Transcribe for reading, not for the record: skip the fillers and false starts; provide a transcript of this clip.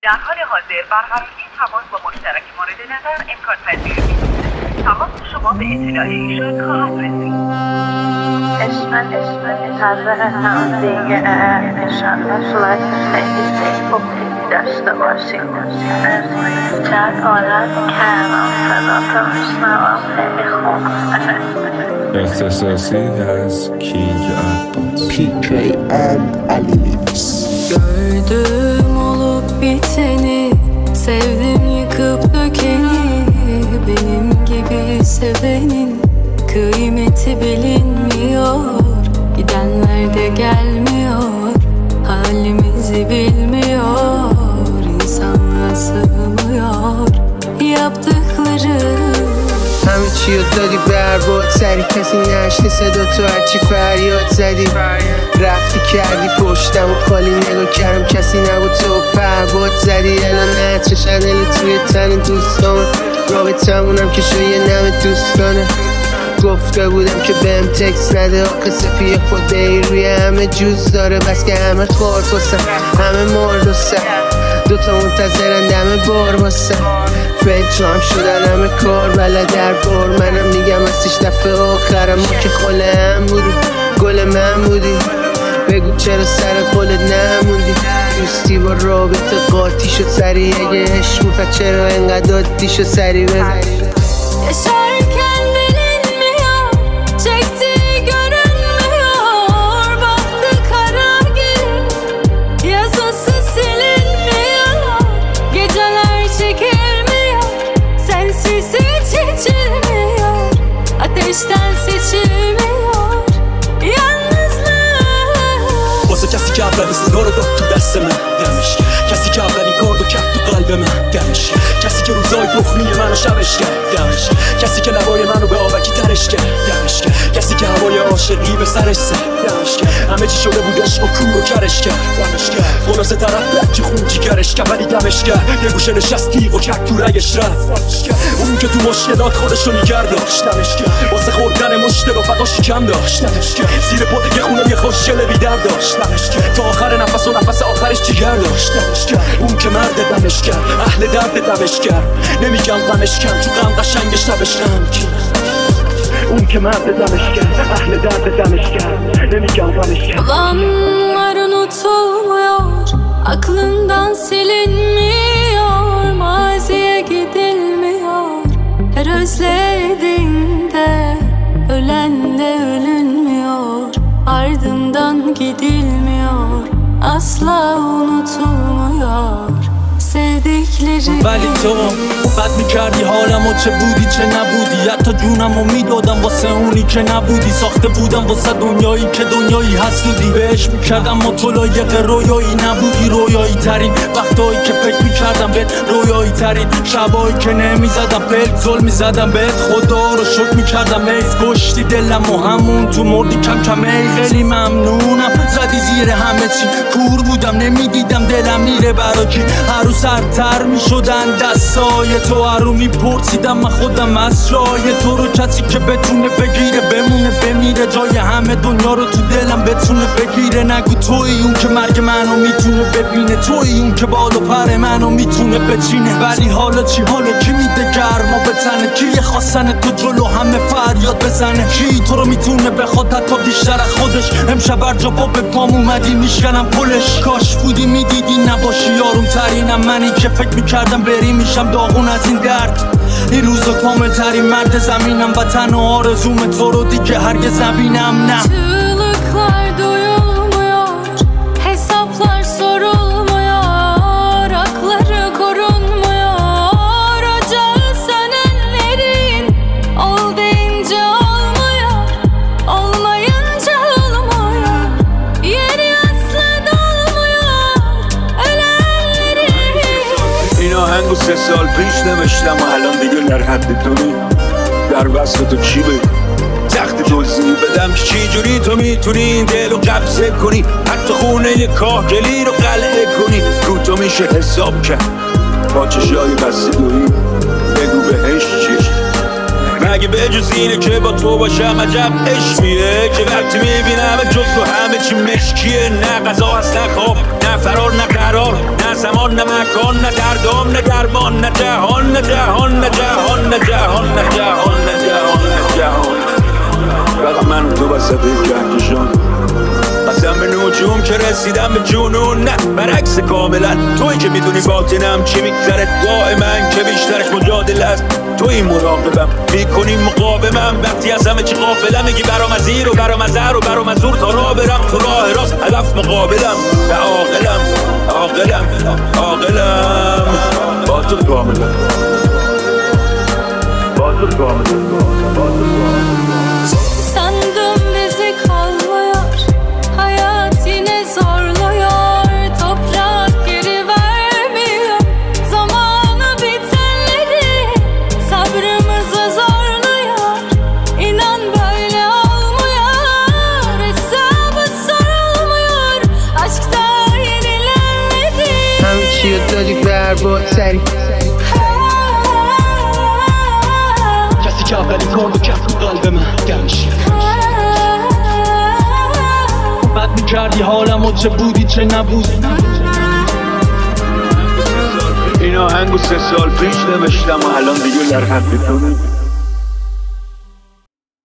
در حال حاضر برقراری تماس با مشترک مورد نظر امکان پذیر نیست. تماس شما به اطلاع ایشان خواهد رسید. اسم منتظرتم دیگه. انشالله صورت خیلی خوب داشته باشیم. چند عالم کردم صدات میشنوم خیلی خوب. اختصاصی از کینگ عباس PK and Ali Mix. Gördüm olup biteni, sevdim yıkıp dökeni. Benim gibi sevenin kıymeti bilinmiyor. Gidenler de gelmiyor, halimizi bilmiyor. İnsanlığa sığmıyor yaptıkları. همه چی رو دادی برباد سری کسی نشته صدا تو هرچی فریاد زدی رفتی کردی پشتم و خالی نگاه کردم کسی نبود تو پرباد زدی الان نتر شنل توی تن دوستامه رابطمونم که شو یه نم دوستانه گفته بودم که بهم تکس نده آخه سپیه خوده ای روی همه جوز داره بس که همه خار باسن همه مرد و سر دوتا منتظرن دم بار باسن فکر هم شدن همه کار بله در بار منم میگم هستیش دفعه آخرم ما که خاله هم بودی گل من بودی بگو چرا سر قولت نموندی دوستی با رابطه قاطی شد سری اگه عشق بود چرا انقدر دادی شد سری بزن Yaşarken bilinmiyor, çektiği görünmüyor. Baktı kara gün, yazısı silinmiyor. Geceler çekilmiyor, sensiz hiç içilmiyor. Ateşten seçilmiyor yalnızlık. واسه کسی که اولین صدا رو داد تو دست من دمش کسی که اولین کار رو کرد تو قلب من دمش کسی که روزای تخمی منو شبش کرد دمش کسی که لبای منو به آبکی ترش کرد دمش کسی که هوای عاشقی به سرش زد دمش همه چی شده بود عشق و کور و کرش کرد دمش خلاصه طرف لکی خون جیگرش کرد ولی دمش کرد یه گوشه نشست تیغ و کرد تو رگش رفت اون که تو مشکلات خودشو نیگر داشت دمش واسه خوردن مشت رفقا شکم داشت دمش زیر پا یه خونه یه خوشگل بیدر داشت تا آخر نفس و نفس آخرش جیگر داشت اون که مرد دمش کرد اهل درد دمش کرد نمیگم غمش کرد تو غم قشنگش نبش غم اون که مرد دمش کرد اهل درد دمش کرد نمیگم غمش کرد Olanlar unutulmuyor, aklından silinmiyor. Maziye gidilmiyor, her özlediğinde ölenle ölünmüyor. Ardından gidilmiyor, asla unutulmuyor sevdikleri. ولی تو بد میکردی حالمو چه بودی چه نبودی حتی جونمو میدادم واسه اونی که نبودی ساخته بودم واسه دنیایی که دنیایی حسودی بهش میکردم مطلایق رویایی نبودی رویایی ترین وقتایی که فکر میکردم بهت رویایی ترین شبایی که نمیزدم بهت ظلم میزدم بهت خدا رو شکر میکردم حیف کشتی دلمو همون تو مردی کم کم خیلی ممنونم زدی زیر همه چی کور بودم نمیدیدم دلم میره برا کی هر روز سرتر میشدن دستای تو هرو میپرسیدم من خودم از جای تو رو کسی که بتونه بگیره بمونه بمیره جای همه دنیا رو تو دلم بتونه بگیره نگو توی اون که مرگ منو میتونه ببینه توی اون که بال و پر منو میتونه بچینه ولی حالا چی حالا کی میده گرما به تنه کی خواستن تو جلو همه فریاد بزنه کی تو رو میتونه بخواد حتی بیشتر از خودش امشب بر جا به پام اومدی میشکنم پلش کاش بودی میدیدی نباشی یاروم ترینم منی که فکر میکردم بری میشم داغون از این درد این روزا کامل ترین مرد زمینم وطن و آرزوم تو رو دیگه هرگز نبینم نه Çığlıklar duyulmuyor, hesaplar sorulmuyor, hakları korunmuyor. Ocağı sönenlerin ol deyince olmuyor, olmayınca olmuyor. Yeri asla dolmuyor ölenlerin. این آهنگو 3 سال پیش نوشتم و الان دیگه در حد تونی در وصل تو چی بگم تخت توضیح بدم که چی جوری تو میتونی این دلو قبضه کنی حتی خونه کاهگلی رو قلعه کنی رو تو میشه حساب کرد با چشای بسته دویی بگو بهش چی اگه به جز اینه که با تو باشم عجب عشقیه که وقتی میبینم جز تو همه چی مشکیه. نه غذا هست نه خواب نه فرار نه قرار نه زمان نه مکان نه دردام نه درمان نه جهان نه جهان نه جهان نه جهان نه جهان نه جهان نه جهان. فقط من و تو وسط کهکشان قسم به نجوم که رسیدم به جنون. نه برعکس کاملا توی که میدونی باطنم چی میگذره دائما که بیشترش مجادله است. توی مراقبم میکنی مقاومم وقتی از همه چی غافلم. میگی برام از این و برام از هر و برام از زور تا راه برم تو راه راست هدف مقابلم. به عاقلم عاقلم عاقلم با تو کاملا با تو کاملا با تو کاملا. Sandım bizi kolluyor, hayat yine zorluyor. Toprak geri vermiyor, zamanı bitenleri sabrımızı zorluyor. İnan böyle olmuyor, hesabı sorulmuyor. Aşkta yenilenmedi. همه چی رو دادی برباد سری کسی که اولین کار رو کرد تو قلب من گمش بد میکردی حالمو چه بودی چه نبودی. این آهنگو 3 سال پیش نوشتم و الان دیگه در حد تو